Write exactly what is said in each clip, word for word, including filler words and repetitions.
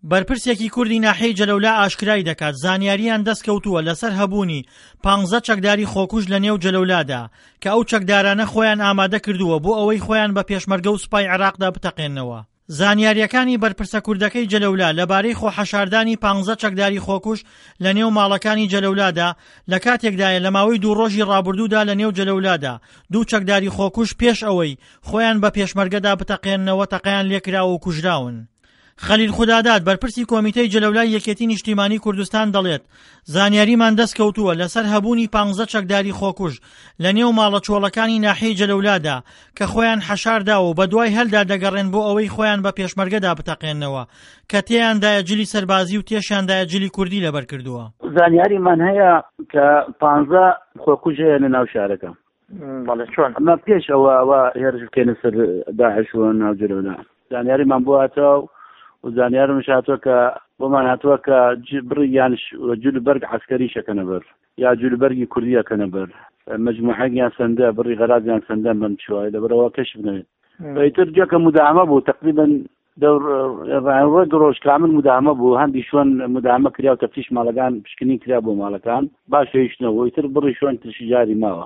بەرپرسێکی کوردی ناحیەی جەلەولا ئاشکرای دەکات زانیاریان دەستکەوتووە لەسەر هەبوونی پانزە چەکداری خۆکوژ لە نێو جەلەولادا کە ئەو چەکدارانە خۆیان ئامادە کردووە بۆ ئەوەی خۆیان بە پێشمەرگە و سوپای عێراقدا بتەقێننەوە. زانیاریەکانی بەرپرسە کوردەکەی جەلەولا لەبارەی خۆحەشاردانی پانزە چەکداری خۆکوژ لە نێو ماڵەکانی جەلەولادا لە کاتێکدایە لە ماوەی دوو ڕۆژی ڕابردوودا لە نێو جەلەولادا دوو چەکداری خۆکوژ پێش ئەوەی خۆیان بە پێشمەرگەدا بتەقێننەوە تەقەیان لێکراوە و کوژراون. خەلیل خوداداد بەرپرسی کۆمیتەی جەلەولای یەکێتی نیشتیمانی کوردستان دەڵێت زانیاریمان دەستکەوتووە لەسەر هەبوونی پانزە چەکداری خۆکوژ لە نێو ماڵە چۆڵەکانی ناحیەی جەلەولادا کە خۆیان حەشارداوە و بە دوای هەلدا دەگەڕێن بۆ ئەوەی خۆیان بە پێشمەرگەدا بتەقێننەوە کە تێیاندایە جلی سەربازی و تێشیاندایە جلی کوردی لەبەر کردووە. زانیاریمان هەیە کە پانزە خۆکوژ هەیە لە ناو شارەکە. بەڵێ چۆن؟ ئەمە پێش ئەوە ئەوە هێرش بکەنە سەر داعش و ناو جەلەولا. زانیاریمان بۆ هاتەوە و زانیارمش هاتووە کە بۆمان هاتووە کە بڕی یان جولبەرگ عەسکەری شەکەنە بەر یا جولبەرگی کوردی ئەکەنە بەر مەجموعەیان سەندە بڕی غەرازیان سەندە بەم چوای لەبەرەوە کەشف بنەوێت. ئیتر جێکە مداهمە بوو تقریبا ڕۆژ ڕۆژ کامل مداهمە بوو هەندی شوێن مداهمە کرا و تەفتیش ماڵەکان پشکنی کرا بۆ ماڵەکان باش هێشتنەوە ئیتر بڕی شوێن ترشی جاری ماوە.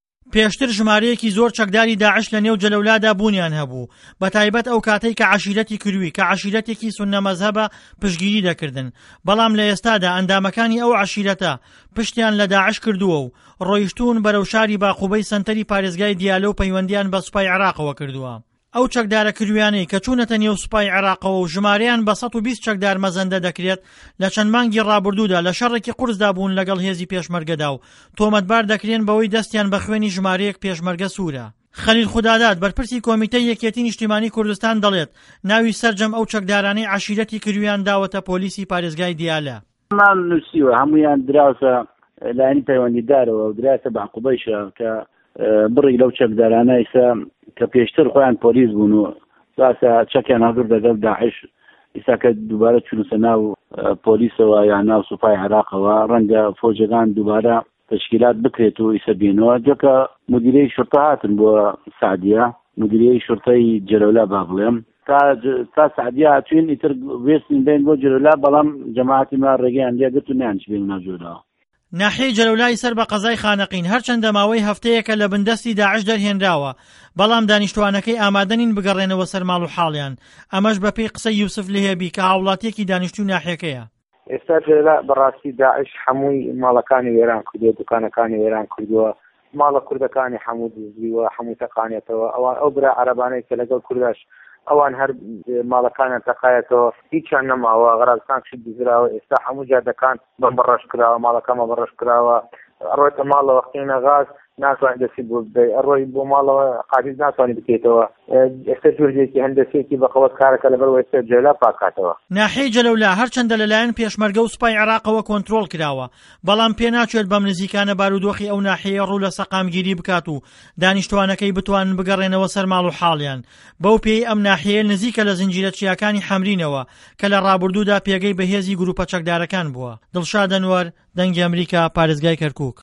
پێشتر ژمارەیەکی زۆر چەکداری داعش لە نێو جەلەولادا بوونیان هەبوو بە تایبەت ئەو کاتەی کە عەشیرەتی کروی کە عەشیرەتێکی سوننە مەزهەبە پشتگیری دەکردن بەڵام لە ئێستادا ئەندامەکانی ئەو عەشیرەتە پشتیان لە داعش کردووە و ڕۆیشتوون بەرەو شاری باقوبەی سەنتەری پارێزگای دیالە و پەیوەندیان بە سوپای عێراقەوە کردووە. ئەو چەکدارە کرویانەی کە چوونەتە نێو سوپای عێراقەوە و ژمارەیان بە سەد و بیست چەکدار مەزەندە دەکرێت لە چەند مانگی ڕابردوودا لە شەڕێکی قورسدا بوون لەگەڵ هێزی پێشمەرگەدا و تۆمەتبار دەکرێن بەوەی دەستیان بە خوێنی ژمارەیەک پێشمەرگە سوورە. خەلیل خوداداد بەرپرسی کۆمیتەی یەکێتی نیشتیمانی کوردستان دەڵێت ناوی سەرجەم ئەو چەکدارانەی عەشیرەتی کرویان داوەتە پۆلیسی پارێزگای دیالە. مان نووسیوە هەمویان دراوسە لایەنی پەیوەندیدارەوە و درایەتە باقوبەیشە کە بڕی لەو چەکدارانە ئێستا کە پێشتر خۆیان پۆلیس بوون و ساسە چەکیان هەڵگر دەگەڵ داعش ئێستا کە دووبارە چونوسە ناو پۆلیسەوە یان ناو سوپای عێراقەوە ڕەنگە فۆجەکان دووبارە تشکیلات بکرێت و ئیسە بینەوە جۆکە مدیرەی شورتە هاتن بۆ سعدیە مدیرەی شورتەی جەلەولا با بڵێم تا تا سعدیە هاتوین ئیتر وێستین بین بۆ جەلەولا بەڵام جەماعەتی ما ڕێگەیان لێگرت و نیانچ بین ناوجۆدا. ناحیەی جەلەولای سەر بە قەزای خانەقین هەرچەندە ماوەی هەفتەیەکە لە بندەستی داعش دەرهێنراوە بەڵام دانیشتوانەکەی ئامادەنین بگەڕێنەوە سەر ماڵ و حاڵیان ئەمەش بەپێی قسەی یوسف لێهێبی کە هاوڵاتیەکی دانیشتوو ناحیەکەیە. ئێستا جەلەولا بەڕاستی داعش هەمووی ماڵەکانی وێران کردووە دوکانەکانی وێران کردووە ماڵە کوردەکانی هەموو دزیوە هەموو تەقانێتەوە ئەوان ئەو برا عەرەبانەی کە لەگەڵ کورداش ئەوان هەر ماڵەکانیان تەقایەتەوە هیچیان نەماوە غەرازەکان کشت دزراوە ئێستا هەموو جادەکان بەم بەڕەش کراوە ماڵەکانمە بەڕەش کراوە ئەڕۆیتە ماڵەوە قینە غاز ناتوانێت دەستی بۆ بدەیت ئەڕۆی بۆ ماڵەوە قاچیز ناتوانێت بکەیتەوە ئێستا جۆرجێکی هەندەسێکی بەقەوەت کارەکە لەبەرەوە ئێستا جەلەولا پاکاتەوە. ناحیەی جەلەولا هەرچەندە لەلایەن پێشمەرگە و سوپای عێراقەوە کۆنتڕۆڵ کراوە بەڵام پێ ناچێت بەم نزیکانە بارودۆخی ئەو ناحیەیە ڕوو لە سەقامگیری بکات و دانیشتوانەکەی بتوانن بگەڕێنەوە سەر ماڵ و حاڵیان بەو پێی ئەم ناحیەیە نزیکە لە زنجیرە چیاکانی حەمرینەوە کە لە ڕابردوودا پێگەی بەهێزی گروپە چەکدارەکان بووە. دڵشاد ئەنوەر، دەنگی ئەمریکا، پارێزگای کەرکووک.